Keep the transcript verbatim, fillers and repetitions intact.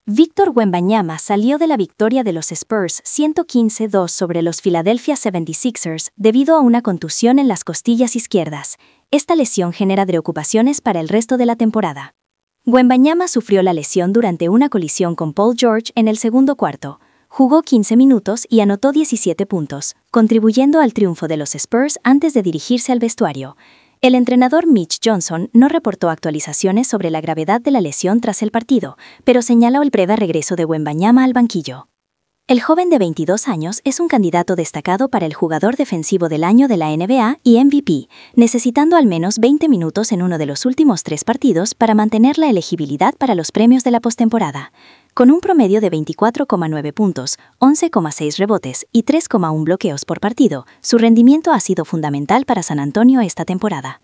Victor Wembanyama salió de la victoria de los Spurs ciento quince a dos sobre los Philadelphia setenta y seis ers debido a una contusión en las costillas izquierdas. Esta lesión genera preocupaciones para el resto de la temporada. Wembanyama sufrió la lesión durante una colisión con Paul George en el segundo cuarto. Jugó quince minutos y anotó diecisiete puntos, contribuyendo al triunfo de los Spurs antes de dirigirse al vestuario. El entrenador Mitch Johnson no reportó actualizaciones sobre la gravedad de la lesión tras el partido, pero señaló el breve regreso de Wembanyama al banquillo. El joven de veintidós años es un candidato destacado para el jugador defensivo del año de la N B A y M V P, necesitando al menos veinte minutos en uno de los últimos tres partidos para mantener la elegibilidad para los premios de la postemporada. Con un promedio de veinticuatro coma nueve puntos, once coma seis rebotes y tres coma uno bloqueos por partido, su rendimiento ha sido fundamental para San Antonio esta temporada.